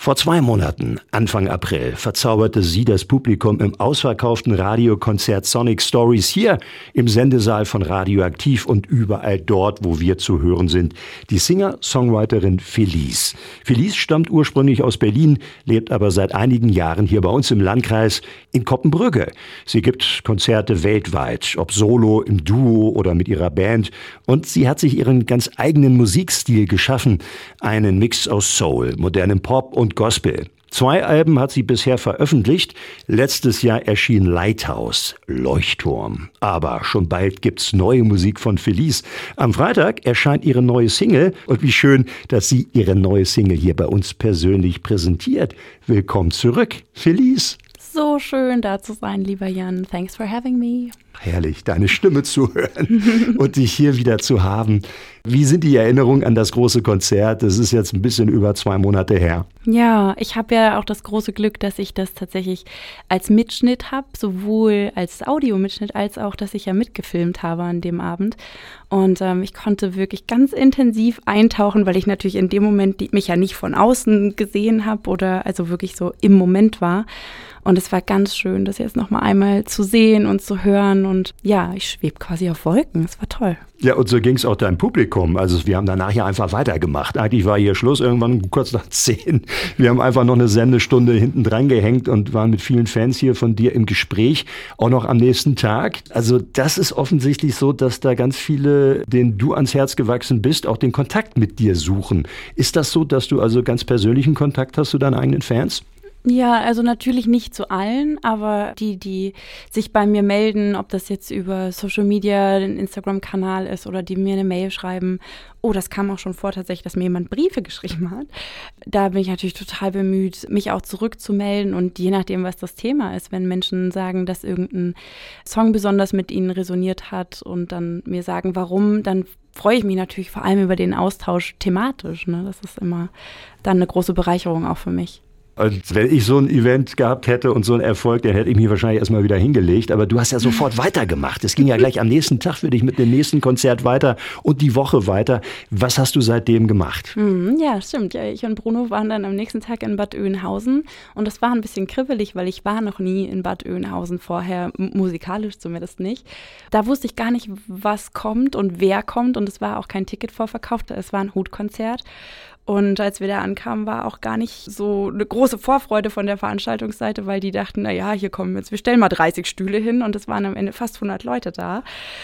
Vor 2 Monaten, Anfang April, verzauberte sie das Publikum im ausverkauften Radiokonzert Sonic Stories hier im Sendesaal von Radioaktiv und überall dort, wo wir zu hören sind. Die Singer-Songwriterin Felice. Felice stammt ursprünglich aus Berlin, lebt aber seit einigen Jahren hier bei uns im Landkreis in Koppenbrügge. Sie gibt Konzerte weltweit, ob solo, im Duo oder mit ihrer Band. Und sie hat sich ihren ganz eigenen Musikstil geschaffen. Einen Mix aus Soul, modernem Pop und Gospel. 2 Alben hat sie bisher veröffentlicht. Letztes Jahr erschien Lighthouse, Leuchtturm. Aber schon bald gibt's neue Musik von Felice. Am Freitag erscheint ihre neue Single. Und wie schön, dass sie ihre neue Single hier bei uns persönlich präsentiert. Willkommen zurück, Felice. So schön, da zu sein, lieber Jan. Thanks for having me. Herrlich, deine Stimme zu hören und dich hier wieder zu haben. Wie sind die Erinnerungen an das große Konzert? Das ist jetzt ein bisschen über 2 Monate her. Ja, ich habe ja auch das große Glück, dass ich das tatsächlich als Mitschnitt habe, sowohl als Audiomitschnitt als auch, dass ich ja mitgefilmt habe an dem Abend. Und ich konnte wirklich ganz intensiv eintauchen, weil ich natürlich in dem Moment mich ja nicht von außen gesehen habe oder also wirklich so im Moment war. Und es war ganz schön, das jetzt noch mal einmal zu sehen und zu hören. Und ja, ich schwebe quasi auf Wolken. Es war toll. Ja, und so ging es auch deinem Publikum. Also wir haben danach ja einfach weitergemacht. Eigentlich war hier Schluss, irgendwann kurz nach 10. Wir haben einfach noch eine Sendestunde hinten dran gehängt und waren mit vielen Fans hier von dir im Gespräch, auch noch am nächsten Tag. Also das ist offensichtlich so, dass da ganz viele, denen du ans Herz gewachsen bist, auch den Kontakt mit dir suchen. Ist das so, dass du also ganz persönlichen Kontakt hast zu deinen eigenen Fans? Ja, also natürlich nicht zu allen, aber die sich bei mir melden, ob das jetzt über Social Media, den Instagram-Kanal ist oder die mir eine Mail schreiben. Oh, das kam auch schon vor tatsächlich, dass mir jemand Briefe geschrieben hat. Da bin ich natürlich total bemüht, mich auch zurückzumelden und je nachdem, was das Thema ist, wenn Menschen sagen, dass irgendein Song besonders mit ihnen resoniert hat und dann mir sagen, warum, dann freue ich mich natürlich vor allem über den Austausch thematisch. Ne? Das ist immer dann eine große Bereicherung auch für mich. Und wenn ich so ein Event gehabt hätte und so einen Erfolg, dann hätte ich mich wahrscheinlich erstmal wieder hingelegt. Aber du hast ja sofort weitergemacht. Es ging ja gleich am nächsten Tag für dich mit dem nächsten Konzert weiter und die Woche weiter. Was hast du seitdem gemacht? Ja, stimmt. Ja, ich und Bruno waren dann am nächsten Tag in Bad Oeynhausen. Und das war ein bisschen kribbelig, weil ich war noch nie in Bad Oeynhausen vorher, musikalisch zumindest nicht. Da wusste ich gar nicht, was kommt und wer kommt. Und es war auch kein Ticket vorverkauft. Es war ein Hutkonzert. Und als wir da ankamen, war auch gar nicht so eine große Vorfreude von der Veranstaltungsseite, weil die dachten, na ja, hier kommen jetzt, wir stellen mal 30 Stühle hin und es waren am Ende fast 100 Leute da.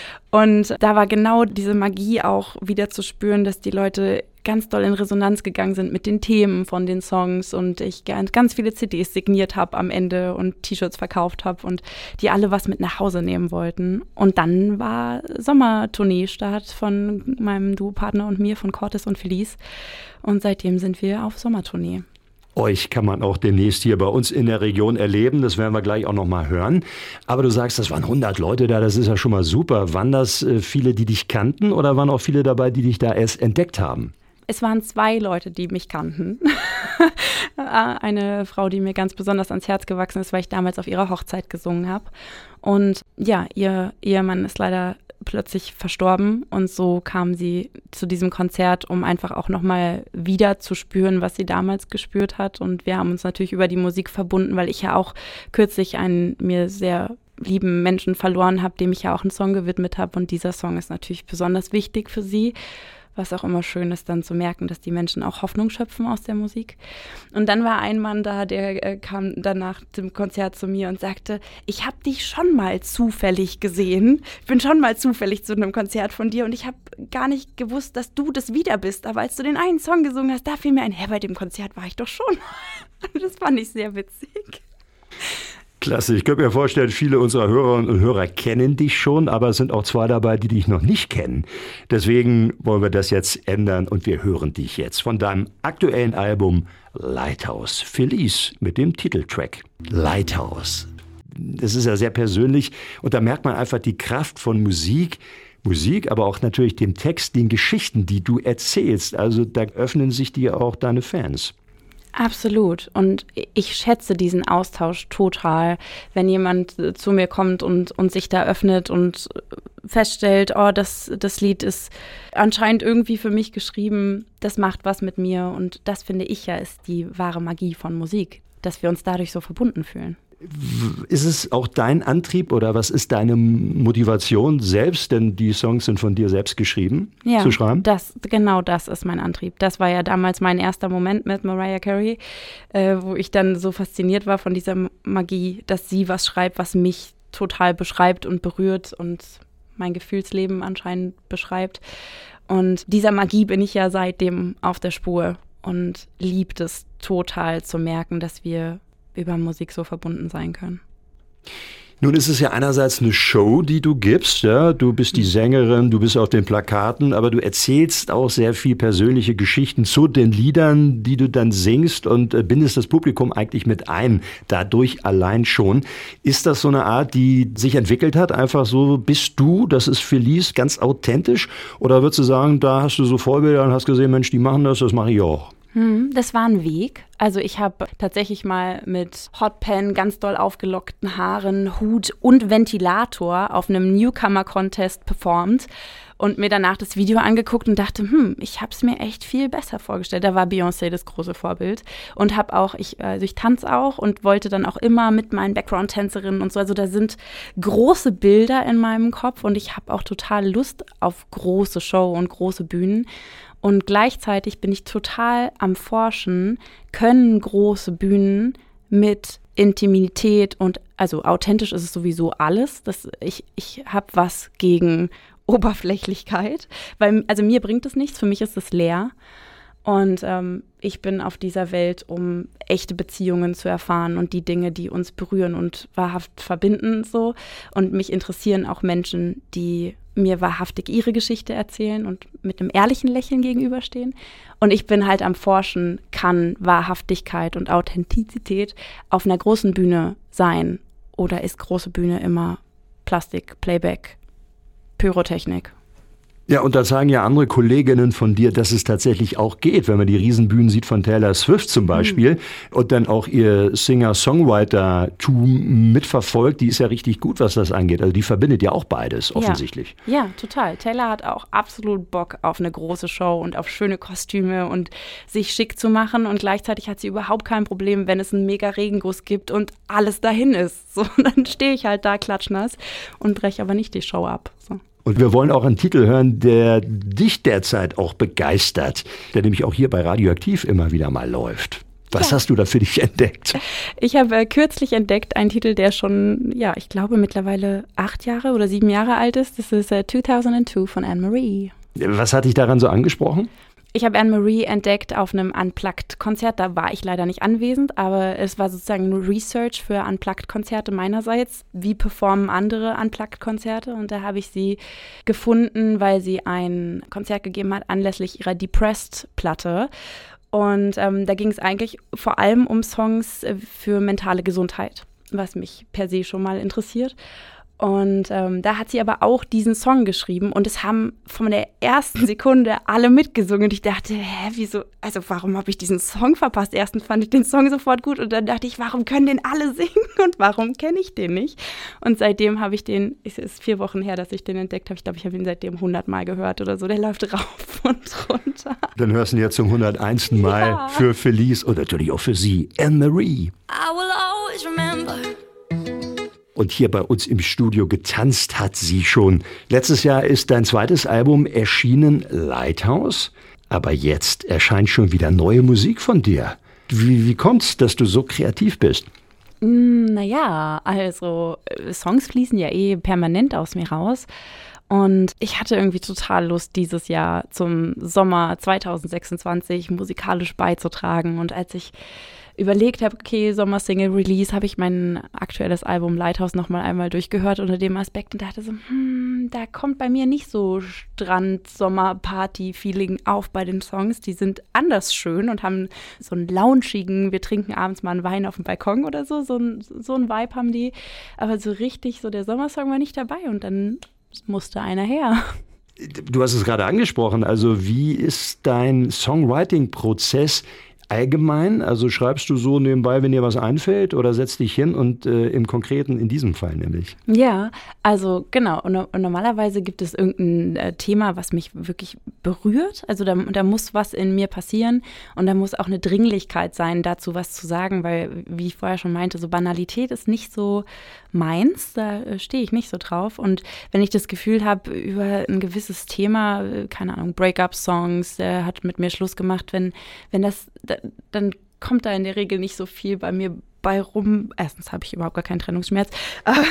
Und da war genau diese Magie auch wieder zu spüren, dass die Leute ganz doll in Resonanz gegangen sind mit den Themen von den Songs und ich ganz viele CDs signiert habe am Ende und T-Shirts verkauft habe und die alle was mit nach Hause nehmen wollten. Und dann war Sommertournee-Start von meinem Duopartner und mir, von Cortis und Felice. Und seitdem sind wir auf Sommertournee. Euch kann man auch demnächst hier bei uns in der Region erleben. Das werden wir gleich auch noch mal hören. Aber du sagst, das waren 100 Leute da. Das ist ja schon mal super. Waren das viele, die dich kannten oder waren auch viele dabei, die dich da erst entdeckt haben? Es waren 2 Leute, die mich kannten. Eine Frau, die mir ganz besonders ans Herz gewachsen ist, weil ich damals auf ihrer Hochzeit gesungen habe. Und ja, ihr Ehemann ist leider plötzlich verstorben und so kam sie zu diesem Konzert, um einfach auch nochmal wieder zu spüren, was sie damals gespürt hat. Und wir haben uns natürlich über die Musik verbunden, weil ich ja auch kürzlich einen mir sehr lieben Menschen verloren habe, dem ich ja auch einen Song gewidmet habe. Und dieser Song ist natürlich besonders wichtig für sie. Was auch immer schön ist, dann zu merken, dass die Menschen auch Hoffnung schöpfen aus der Musik. Und dann war ein Mann da, der kam dann nach dem Konzert zu mir und sagte, ich habe dich schon mal zufällig gesehen. Ich bin schon mal zufällig zu einem Konzert von dir und ich habe gar nicht gewusst, dass du das wieder bist. Aber als du den einen Song gesungen hast, da fiel mir ein, bei dem Konzert war ich doch schon. Das fand ich sehr witzig. Klasse. Ich könnte mir vorstellen, viele unserer Hörerinnen und Hörer kennen dich schon, aber es sind auch 2 dabei, die dich noch nicht kennen. Deswegen wollen wir das jetzt ändern und wir hören dich jetzt von deinem aktuellen Album Lighthouse. Felice mit dem Titeltrack Lighthouse. Das ist ja sehr persönlich und da merkt man einfach die Kraft von Musik, aber auch natürlich dem Text, den Geschichten, die du erzählst. Also da öffnen sich dir auch deine Fans. Absolut. Und ich schätze diesen Austausch total, wenn jemand zu mir kommt und sich da öffnet und feststellt, oh, das Lied ist anscheinend irgendwie für mich geschrieben, das macht was mit mir. Und das, finde ich ja, ist die wahre Magie von Musik, dass wir uns dadurch so verbunden fühlen. Ist es auch dein Antrieb oder was ist deine Motivation selbst, denn die Songs sind von dir selbst geschrieben, zu schreiben? Genau das ist mein Antrieb. Das war ja damals mein erster Moment mit Mariah Carey, wo ich dann so fasziniert war von dieser Magie, dass sie was schreibt, was mich total beschreibt und berührt und mein Gefühlsleben anscheinend beschreibt. Und dieser Magie bin ich ja seitdem auf der Spur und liebt es total zu merken, dass wir über Musik so verbunden sein können. Nun ist es ja einerseits eine Show, die du gibst, ja, du bist die Sängerin, du bist auf den Plakaten, aber du erzählst auch sehr viel persönliche Geschichten zu den Liedern, die du dann singst und bindest das Publikum eigentlich mit ein, dadurch allein schon. Ist das so eine Art, die sich entwickelt hat, einfach so, bist du, das ist Felice, ganz authentisch, oder würdest du sagen, da hast du so Vorbilder und hast gesehen, Mensch, die machen das mache ich auch? Das war ein Weg. Also ich habe tatsächlich mal mit Hotpan, ganz doll aufgelockten Haaren, Hut und Ventilator auf einem Newcomer-Contest performt und mir danach das Video angeguckt und dachte, ich habe es mir echt viel besser vorgestellt. Da war Beyoncé das große Vorbild und habe auch, ich tanze auch und wollte dann auch immer mit meinen Background-Tänzerinnen und so. Also da sind große Bilder in meinem Kopf und ich habe auch total Lust auf große Show und große Bühnen. Und gleichzeitig bin ich total am Forschen, können große Bühnen mit Intimität und, also authentisch ist es sowieso alles. Ich habe was gegen Oberflächlichkeit, weil, also mir bringt es nichts, für mich ist es leer. Und ich bin auf dieser Welt, um echte Beziehungen zu erfahren und die Dinge, die uns berühren und wahrhaft verbinden so. Und mich interessieren auch Menschen, die mir wahrhaftig ihre Geschichte erzählen und mit einem ehrlichen Lächeln gegenüberstehen. Und ich bin halt am Forschen, kann Wahrhaftigkeit und Authentizität auf einer großen Bühne sein? Oder ist große Bühne immer Plastik, Playback, Pyrotechnik? Ja, und da sagen ja andere Kolleginnen von dir, dass es tatsächlich auch geht, wenn man die Riesenbühnen sieht von Taylor Swift zum Beispiel und dann auch ihr Singer-Songwriter-Tum mitverfolgt, die ist ja richtig gut, was das angeht. Also die verbindet ja auch beides, offensichtlich. Ja, total. Taylor hat auch absolut Bock auf eine große Show und auf schöne Kostüme und sich schick zu machen und gleichzeitig hat sie überhaupt kein Problem, wenn es einen mega Regenguss gibt und alles dahin ist. So, dann stehe ich halt da klatschnass und breche aber nicht die Show ab. So. Und wir wollen auch einen Titel hören, der dich derzeit auch begeistert, der nämlich auch hier bei Radioaktiv immer wieder mal läuft. Was hast du da für dich entdeckt? Ich habe kürzlich entdeckt einen Titel, der schon, ich glaube mittlerweile 8 Jahre oder 7 Jahre alt ist. Das ist 2002 von Anne-Marie. Was hat dich daran so angesprochen? Ich habe Anne-Marie entdeckt auf einem Unplugged-Konzert. Da war ich leider nicht anwesend, aber es war sozusagen nur Research für Unplugged-Konzerte meinerseits. Wie performen andere Unplugged-Konzerte? Und da habe ich sie gefunden, weil sie ein Konzert gegeben hat anlässlich ihrer Depressed-Platte. Und da ging es eigentlich vor allem um Songs für mentale Gesundheit, was mich per se schon mal interessiert. Und da hat sie aber auch diesen Song geschrieben und es haben von der ersten Sekunde alle mitgesungen. Und ich dachte, wieso, also warum habe ich diesen Song verpasst? Erstens fand ich den Song sofort gut und dann dachte ich, warum können den alle singen und warum kenne ich den nicht? Und seitdem habe ich den, es ist 4 Wochen her, dass ich den entdeckt habe. Ich glaube, ich habe ihn seitdem 100 Mal gehört oder so. Der läuft rauf und runter. Dann hörst du ihn jetzt zum 101. Mal für Felice und natürlich auch für sie, Anne-Marie. I will always remember. Und hier bei uns im Studio getanzt hat sie schon. Letztes Jahr ist dein zweites Album erschienen, Lighthouse. Aber jetzt erscheint schon wieder neue Musik von dir. Wie kommt's, dass du so kreativ bist? Naja, also Songs fließen ja permanent aus mir raus. Und ich hatte irgendwie total Lust, dieses Jahr zum Sommer 2026 musikalisch beizutragen. Und als ich überlegt habe, okay, Sommer-Single-Release, habe ich mein aktuelles Album Lighthouse nochmal einmal durchgehört unter dem Aspekt und dachte so, da kommt bei mir nicht so Strand-Sommer-Party-Feeling auf bei den Songs. Die sind anders schön und haben so einen launchigen, wir trinken abends mal einen Wein auf dem Balkon oder so. So ein Vibe haben die. Aber so richtig, so der Sommersong war nicht dabei und dann musste einer her. Du hast es gerade angesprochen, also wie ist dein Songwriting-Prozess allgemein? Also schreibst du so nebenbei, wenn dir was einfällt, oder setzt dich hin und im Konkreten in diesem Fall nämlich? Ja, also genau. Und normalerweise gibt es irgendein Thema, was mich wirklich berührt. Also da muss was in mir passieren und da muss auch eine Dringlichkeit sein, dazu was zu sagen, weil, wie ich vorher schon meinte, so Banalität ist nicht so meins, da stehe ich nicht so drauf. Und wenn ich das Gefühl habe, über ein gewisses Thema, keine Ahnung, Break-up-Songs, der hat mit mir Schluss gemacht, wenn das, dann kommt da in der Regel nicht so viel bei mir bei rum. Erstens habe ich überhaupt gar keinen Trennungsschmerz. Aber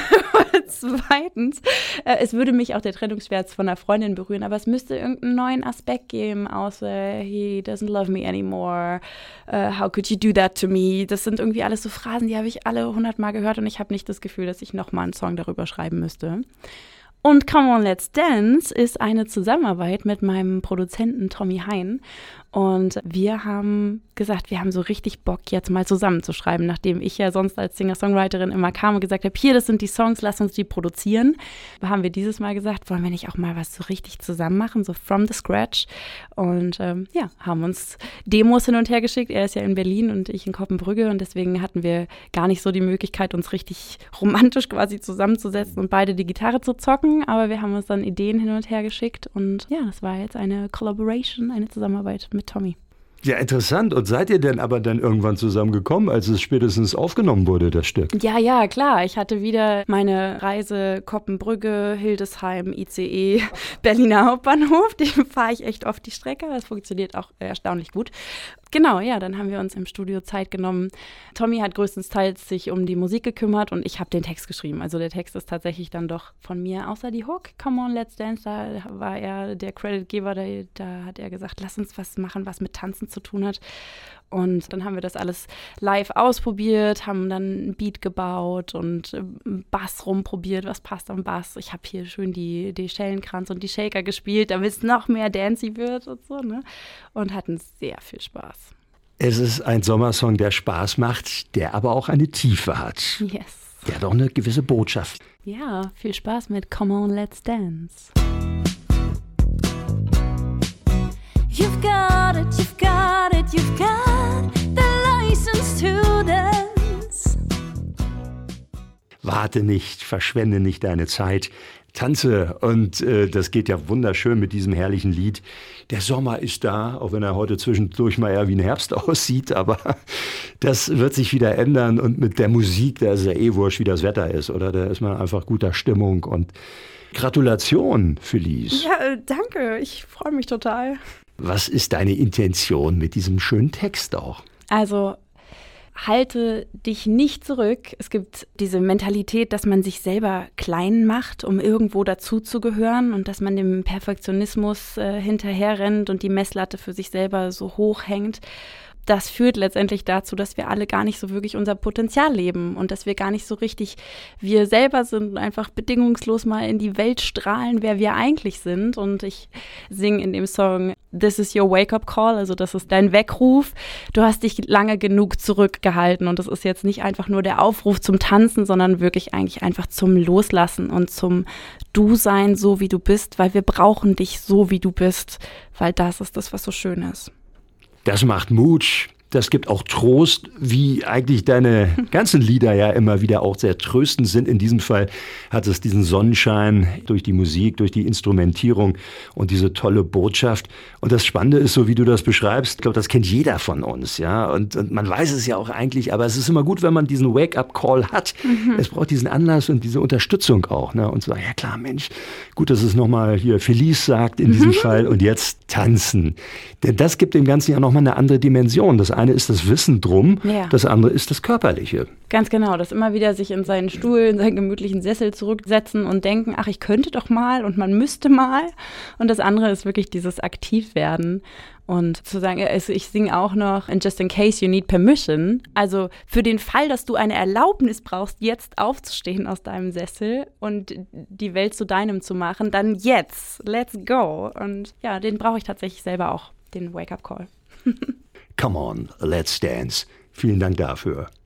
zweitens, es würde mich auch der Trennungsschmerz von einer Freundin berühren, aber es müsste irgendeinen neuen Aspekt geben, außer he doesn't love me anymore, how could you do that to me? Das sind irgendwie alles so Phrasen, die habe ich alle 100-mal gehört und ich habe nicht das Gefühl, dass ich nochmal einen Song darüber schreiben müsste. Und Come On, Let's Dance ist eine Zusammenarbeit mit meinem Produzenten Tommy Hein. Und wir haben gesagt, wir haben so richtig Bock, jetzt mal zusammenzuschreiben, nachdem ich ja sonst als Singer-Songwriterin immer kam und gesagt habe, hier, das sind die Songs, lass uns die produzieren. Haben wir dieses Mal gesagt, wollen wir nicht auch mal was so richtig zusammen machen, so from the scratch. Und haben uns Demos hin und her geschickt. Er ist ja in Berlin und ich in Koppenbrügge und deswegen hatten wir gar nicht so die Möglichkeit, uns richtig romantisch quasi zusammenzusetzen und beide die Gitarre zu zocken. Aber wir haben uns dann Ideen hin und her geschickt und ja, das war jetzt eine Collaboration, eine Zusammenarbeit mit Tommy. Ja, interessant. Und seid ihr denn aber dann irgendwann zusammengekommen, als es spätestens aufgenommen wurde, das Stück? Ja, klar. Ich hatte wieder meine Reise Koppenbrügge, Hildesheim, ICE, Berliner Hauptbahnhof. Die fahre ich echt oft die Strecke. Das funktioniert auch erstaunlich gut. Genau, ja, dann haben wir uns im Studio Zeit genommen. Tommy hat größtenteils sich um die Musik gekümmert und ich habe den Text geschrieben. Also der Text ist tatsächlich dann doch von mir, außer die Hook, Come On, Let's Dance, da war er der Creditgeber, da hat er gesagt, lass uns was machen, was mit Tanzen zu tun hat. Und dann haben wir das alles live ausprobiert, haben dann einen Beat gebaut und Bass rumprobiert, was passt am Bass. Ich habe hier schön die Schellenkranz und die Shaker gespielt, damit es noch mehr dancey wird und so, ne? Und hatten sehr viel Spaß. Es ist ein Sommersong, der Spaß macht, der aber auch eine Tiefe hat. Yes. Der hat auch eine gewisse Botschaft. Ja, viel Spaß mit Come On, Let's Dance. You've got it, you've got it, you've got the license to dance. Warte nicht, verschwende nicht deine Zeit, tanze. Und das geht ja wunderschön mit diesem herrlichen Lied. Der Sommer ist da, auch wenn er heute zwischendurch mal eher wie ein Herbst aussieht, aber das wird sich wieder ändern. Und mit der Musik, da ist ja eh wurscht, wie das Wetter ist, oder? Da ist man einfach guter Stimmung. Und Gratulation, Felice. Ja, danke, ich freue mich total. Was ist deine Intention mit diesem schönen Text auch? Also, halte dich nicht zurück. Es gibt diese Mentalität, dass man sich selber klein macht, um irgendwo dazuzugehören und dass man dem Perfektionismus hinterherrennt und die Messlatte für sich selber so hoch hängt. Das führt letztendlich dazu, dass wir alle gar nicht so wirklich unser Potenzial leben und dass wir gar nicht so richtig wir selber sind und einfach bedingungslos mal in die Welt strahlen, wer wir eigentlich sind. Und ich singe in dem Song This is your wake-up call, also das ist dein Weckruf. Du hast dich lange genug zurückgehalten und das ist jetzt nicht einfach nur der Aufruf zum Tanzen, sondern wirklich eigentlich einfach zum Loslassen und zum Du-Sein, so wie du bist, weil wir brauchen dich so, wie du bist, weil das ist das, was so schön ist. Das macht Mut, das gibt auch Trost, wie eigentlich deine ganzen Lieder ja immer wieder auch sehr tröstend sind. In diesem Fall hat es diesen Sonnenschein durch die Musik, durch die Instrumentierung und diese tolle Botschaft. Und das Spannende ist, so wie du das beschreibst, ich glaube, das kennt jeder von uns, ja. Und man weiß es ja auch eigentlich, aber es ist immer gut, wenn man diesen Wake-up-Call hat. Es braucht diesen Anlass und diese Unterstützung auch, ne? Und so, ja klar, Mensch, gut, dass es nochmal hier Felice sagt in diesem Fall und jetzt tanzen. Denn das gibt dem Ganzen ja nochmal eine andere Dimension. Das eine ist das Wissen drum, ja. Das andere ist das Körperliche. Ganz genau, das immer wieder sich in seinen Stuhl, in seinen gemütlichen Sessel zurücksetzen und denken, ach, ich könnte doch mal und man müsste mal. Und das andere ist wirklich dieses Aktivwerden. Und zu sagen, also ich singe auch noch And just in case you need permission. Also für den Fall, dass du eine Erlaubnis brauchst, jetzt aufzustehen aus deinem Sessel und die Welt zu deinem zu machen, dann jetzt, let's go. Und ja, den brauche ich tatsächlich selber auch, den Wake-up-Call. Come on, let's dance. Vielen Dank dafür.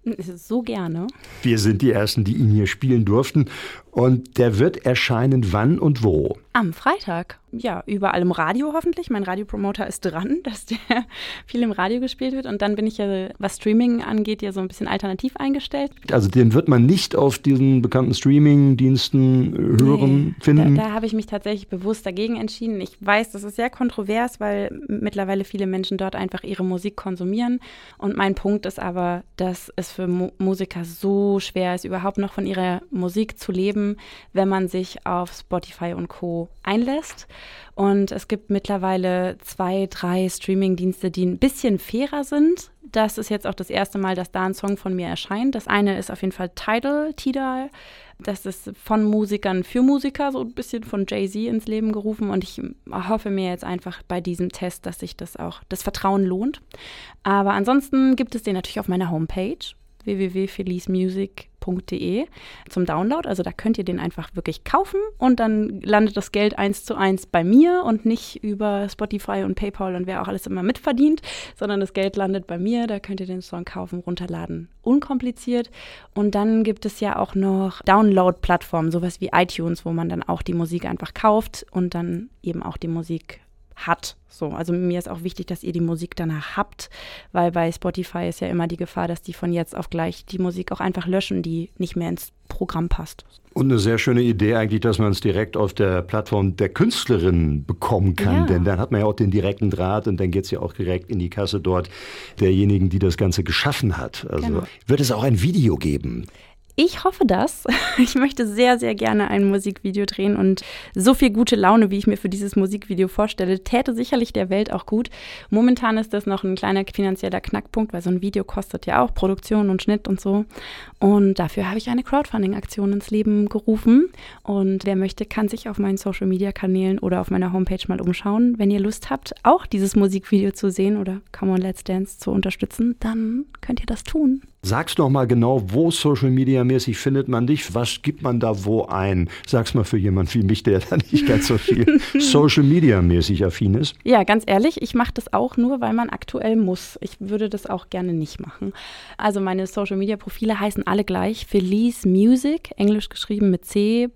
So gerne. Wir sind die Ersten, die ihn hier spielen durften. Und der wird erscheinen wann und wo? Am Freitag. Ja, überall im Radio hoffentlich. Mein Radiopromoter ist dran, dass der viel im Radio gespielt wird. Und dann bin ich ja, was Streaming angeht, ja so ein bisschen alternativ eingestellt. Also den wird man nicht auf diesen bekannten Streaming-Diensten finden? Da habe ich mich tatsächlich bewusst dagegen entschieden. Ich weiß, das ist sehr kontrovers, weil mittlerweile viele Menschen dort einfach ihre Musik konsumieren. Und mein Punkt ist aber, dass es für Musiker so schwer ist, überhaupt noch von ihrer Musik zu leben, wenn man sich auf Spotify und Co. einlässt. Und es gibt mittlerweile 2, 3 Streaming-Dienste, die ein bisschen fairer sind. Das ist jetzt auch das erste Mal, dass da ein Song von mir erscheint. Das eine ist auf jeden Fall Tidal. Das ist von Musikern für Musiker, so ein bisschen von Jay-Z ins Leben gerufen. Und ich hoffe mir jetzt einfach bei diesem Test, dass sich das Vertrauen lohnt. Aber ansonsten gibt es den natürlich auf meiner Homepage www.felicemusic.de zum Download. Also da könnt ihr den einfach wirklich kaufen und dann landet das Geld 1:1 bei mir und nicht über Spotify und PayPal und wer auch alles immer mitverdient, sondern das Geld landet bei mir. Da könnt ihr den Song kaufen, runterladen. Unkompliziert. Und dann gibt es ja auch noch Download-Plattformen, sowas wie iTunes, wo man dann auch die Musik einfach kauft und dann eben auch die Musik hat. So, also mir ist auch wichtig, dass ihr die Musik danach habt, weil bei Spotify ist ja immer die Gefahr, dass die von jetzt auf gleich die Musik auch einfach löschen, die nicht mehr ins Programm passt. Und eine sehr schöne Idee eigentlich, dass man es direkt auf der Plattform der Künstlerin bekommen kann, Ja. Denn dann hat man ja auch den direkten Draht und dann geht es ja auch direkt in die Kasse dort derjenigen, die das Ganze geschaffen hat. Also Genau. wird es auch ein Video geben? Ich hoffe das. Ich möchte sehr, sehr gerne ein Musikvideo drehen und so viel gute Laune, wie ich mir für dieses Musikvideo vorstelle, täte sicherlich der Welt auch gut. Momentan ist das noch ein kleiner finanzieller Knackpunkt, weil so ein Video kostet ja auch Produktion und Schnitt und so. Und dafür habe ich eine Crowdfunding-Aktion ins Leben gerufen. Und wer möchte, kann sich auf meinen Social-Media-Kanälen oder auf meiner Homepage mal umschauen. Wenn ihr Lust habt, auch dieses Musikvideo zu sehen oder Come on Let's Dance zu unterstützen, dann könnt ihr das tun. Sag's doch mal genau, wo Social Media mäßig findet man dich? Was gibt man da wo ein? Sag's mal für jemanden wie mich, der da nicht ganz so viel Social Media mäßig affin ist. Ja, ganz ehrlich, ich mache das auch nur, weil man aktuell muss. Ich würde das auch gerne nicht machen. Also meine Social-Media-Profile heißen alle gleich. Felice Music, englisch geschrieben mit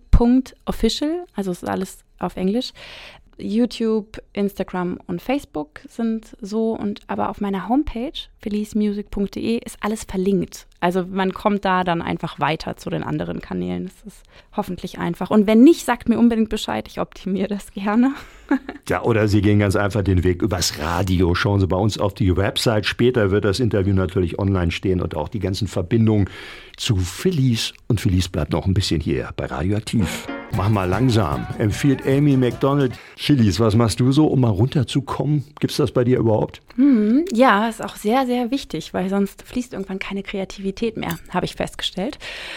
c.official, also es ist alles auf Englisch. YouTube, Instagram und Facebook sind so, aber auf meiner Homepage felicemusic.de ist alles verlinkt. Also man kommt da dann einfach weiter zu den anderen Kanälen. Das ist hoffentlich einfach. Und wenn nicht, sagt mir unbedingt Bescheid. Ich optimiere das gerne. Ja, oder Sie gehen ganz einfach den Weg übers Radio. Schauen Sie bei uns auf die Website. Später wird das Interview natürlich online stehen und auch die ganzen Verbindungen zu Felice. Und Felice bleibt noch ein bisschen hier bei Radioaktiv. Mach mal langsam, empfiehlt Amy Macdonald. Felice, was machst du so, um mal runterzukommen? Gibt's das bei dir überhaupt? Ja, ist auch sehr, sehr wichtig, weil sonst fließt irgendwann keine Kreativität mehr, habe ich festgestellt.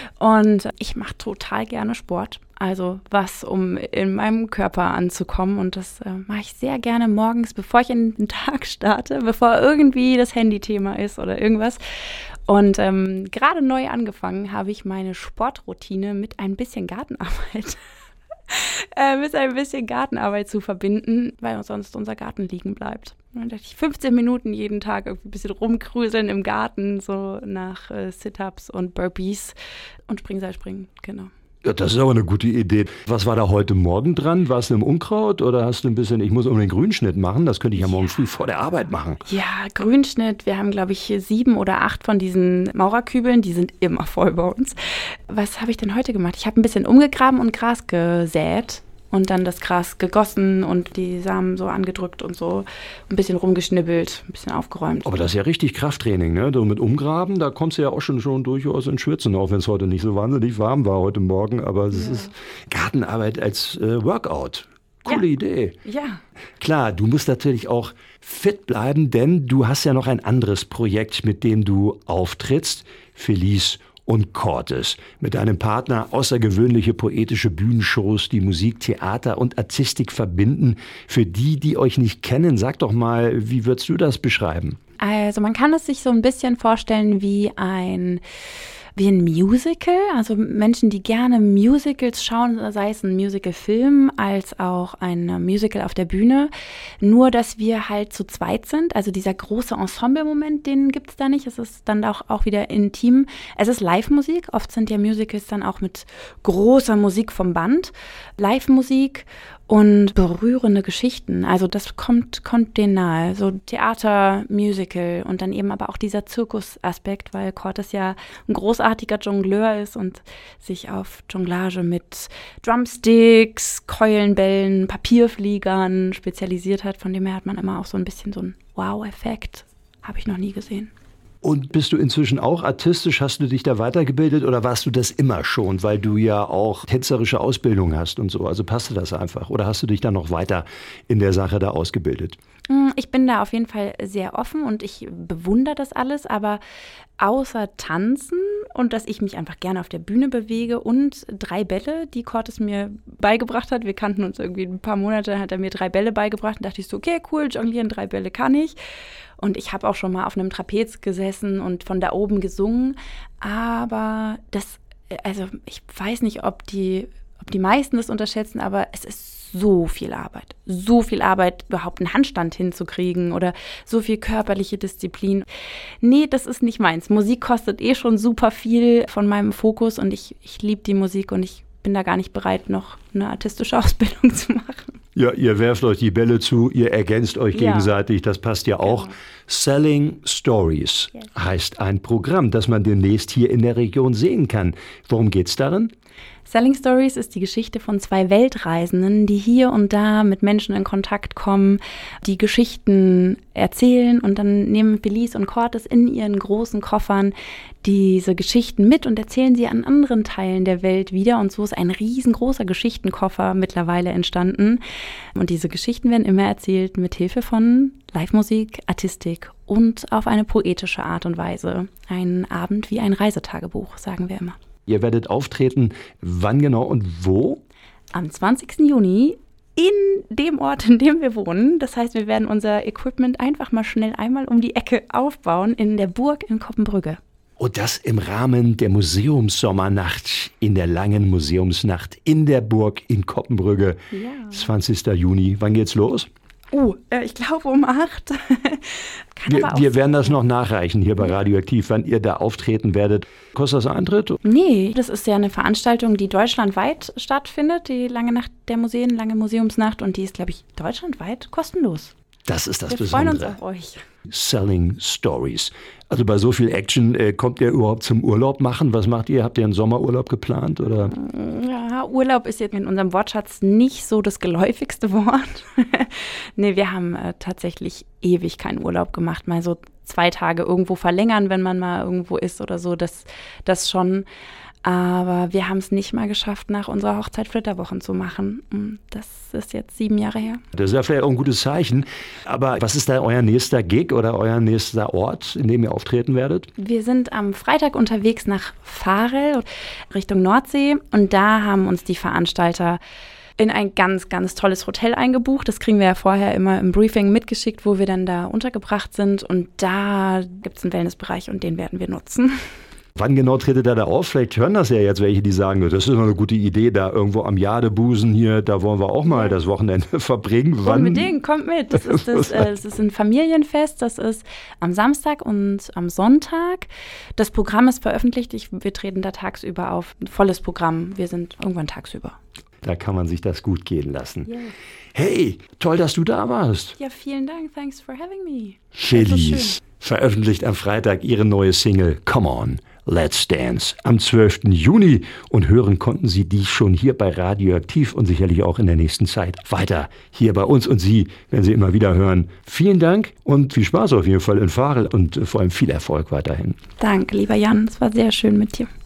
Und ich mache total gerne Sport. Also was, um in meinem Körper anzukommen. Und das mache ich sehr gerne morgens, bevor ich in den Tag starte, bevor irgendwie das Handy-Thema ist oder irgendwas. Und gerade neu angefangen habe ich meine Sportroutine mit ein bisschen Gartenarbeit. Mit ein bisschen Gartenarbeit zu verbinden, weil sonst unser Garten liegen bleibt. Und dann dachte ich, 15 Minuten jeden Tag irgendwie ein bisschen rumkrüseln im Garten, so nach Sit-Ups und Burpees und Springseilspringen, genau. Ja, das ist aber eine gute Idee. Was war da heute Morgen dran? Warst du im Unkraut oder hast du ein bisschen, ich muss den Grünschnitt machen, das könnte ich ja morgen früh vor der Arbeit machen. Ja, Grünschnitt, wir haben glaube ich 7 oder 8 von diesen Maurerkübeln, die sind immer voll bei uns. Was habe ich denn heute gemacht? Ich habe ein bisschen umgegraben und Gras gesät. Und dann das Gras gegossen und die Samen so angedrückt und so ein bisschen rumgeschnibbelt, ein bisschen aufgeräumt. Aber das ist ja richtig Krafttraining, ne? So mit Umgraben, da kommst du ja auch schon durchaus ins Schwitzen, auch wenn es heute nicht so wahnsinnig warm war heute Morgen. Aber es ist Gartenarbeit als Workout. Coole Idee. Ja. Klar, du musst natürlich auch fit bleiben, denn du hast ja noch ein anderes Projekt, mit dem du auftrittst. Felice und Cortes. Mit deinem Partner außergewöhnliche poetische Bühnenshows, die Musik, Theater und Artistik verbinden. Für die, die euch nicht kennen, sag doch mal, wie würdest du das beschreiben? Also man kann es sich so ein bisschen vorstellen wie ein wie ein Musical. Also Menschen, die gerne Musicals schauen, sei es ein Musicalfilm als auch ein Musical auf der Bühne. Nur, dass wir halt zu zweit sind. Also dieser große Ensemble-Moment, den gibt es da nicht. Es ist dann auch wieder intim. Es ist Live-Musik. Oft sind ja Musicals dann auch mit großer Musik vom Band. Live-Musik und berührende Geschichten. Also das kommt denen nahe. So Theater, Musical und dann eben aber auch dieser Zirkusaspekt, weil Cortés ja ein großartiger Jongleur ist und sich auf Jonglage mit Drumsticks, Keulenbällen, Papierfliegern spezialisiert hat. Von dem her hat man immer auch so ein bisschen so einen Wow-Effekt. Habe ich noch nie gesehen. Und bist du inzwischen auch artistisch? Hast du dich da weitergebildet oder warst du das immer schon, weil du ja auch tänzerische Ausbildung hast und so? Also passte das einfach? Oder hast du dich da noch weiter in der Sache da ausgebildet? Ich bin da auf jeden Fall sehr offen und ich bewundere das alles, aber außer Tanzen und dass ich mich einfach gerne auf der Bühne bewege und 3 Bälle, die Cortés mir beigebracht hat. Wir kannten uns irgendwie ein paar Monate, hat er mir 3 Bälle beigebracht und dachte ich so, okay, cool, jonglieren, 3 Bälle kann ich. Und ich habe auch schon mal auf einem Trapez gesessen und von da oben gesungen, aber ich weiß nicht, ob die meisten das unterschätzen, aber es ist so viel Arbeit, überhaupt einen Handstand hinzukriegen oder so viel körperliche Disziplin. Nee, das ist nicht meins. Musik kostet schon super viel von meinem Fokus und ich liebe die Musik und ich bin da gar nicht bereit, noch eine artistische Ausbildung zu machen. Ja, ihr werft euch die Bälle zu, ihr ergänzt euch gegenseitig, das passt ja auch. Genau. Selling Stories heißt ein Programm, das man demnächst hier in der Region sehen kann. Worum geht's darin? Selling Stories ist die Geschichte von 2 Weltreisenden, die hier und da mit Menschen in Kontakt kommen, die Geschichten erzählen und dann nehmen Felice und Cortés in ihren großen Koffern diese Geschichten mit und erzählen sie an anderen Teilen der Welt wieder. Und so ist ein riesengroßer Geschichtenkoffer mittlerweile entstanden. Und diese Geschichten werden immer erzählt mit Hilfe von Live-Musik, Artistik und auf eine poetische Art und Weise. Ein Abend wie ein Reisetagebuch, sagen wir immer. Ihr werdet auftreten, wann genau und wo? Am 20. Juni in dem Ort, in dem wir wohnen. Das heißt, wir werden unser Equipment einfach mal schnell einmal um die Ecke aufbauen in der Burg in Koppenbrügge. Und das im Rahmen der Museumssommernacht, in der langen Museumsnacht in der Burg in Koppenbrügge. Ja. 20. Juni. Wann geht's los? Ich glaube um 8. Wir werden das noch nachreichen hier bei Radioaktiv, wann ihr da auftreten werdet. Kostet das Eintritt? Nee, das ist ja eine Veranstaltung, die deutschlandweit stattfindet, die lange Nacht der Museen, lange Museumsnacht. Und die ist, glaube ich, deutschlandweit kostenlos. Das ist das Wir Besondere. freuen uns auf euch. Selling Stories. Also bei so viel Action, kommt ihr überhaupt zum Urlaub machen? Was macht ihr? Habt ihr einen Sommerurlaub geplant? Oder? Ja, Urlaub ist jetzt in unserem Wortschatz nicht so das geläufigste Wort. Nee, wir haben tatsächlich ewig keinen Urlaub gemacht. Mal so 2 Tage irgendwo verlängern, wenn man mal irgendwo ist oder so. Das schon. Aber wir haben es nicht mal geschafft, nach unserer Hochzeit Flitterwochen zu machen. Das ist jetzt 7 Jahre her. Das ist ja vielleicht auch ein gutes Zeichen. Aber was ist da euer nächster Gig oder euer nächster Ort, in dem ihr auftreten werdet? Wir sind am Freitag unterwegs nach Varel, Richtung Nordsee. Und da haben uns die Veranstalter in ein ganz, ganz tolles Hotel eingebucht. Das kriegen wir ja vorher immer im Briefing mitgeschickt, wo wir dann da untergebracht sind. Und da gibt es einen Wellnessbereich und den werden wir nutzen. Wann genau tretet er da auf? Vielleicht hören das ja jetzt welche, die sagen, das ist noch eine gute Idee, da irgendwo am Jadebusen hier, da wollen wir auch mal das Wochenende verbringen. Wann? Unbedingt, kommt mit. Das ist ein Familienfest, das ist am Samstag und am Sonntag. Das Programm ist veröffentlicht, wir treten da tagsüber auf. Ein volles Programm, wir sind irgendwann tagsüber. Da kann man sich das gut gehen lassen. Yeah. Hey, toll, dass du da warst. Ja, vielen Dank. Thanks for having me. Felice veröffentlicht am Freitag ihre neue Single Come On, Let's Dance am 12. Juni. Und hören konnten Sie die schon hier bei Radioaktiv und sicherlich auch in der nächsten Zeit weiter hier bei uns. Und Sie werden sie immer wieder hören. Vielen Dank und viel Spaß auf jeden Fall in Varel und vor allem viel Erfolg weiterhin. Danke, lieber Jan. Es war sehr schön mit dir.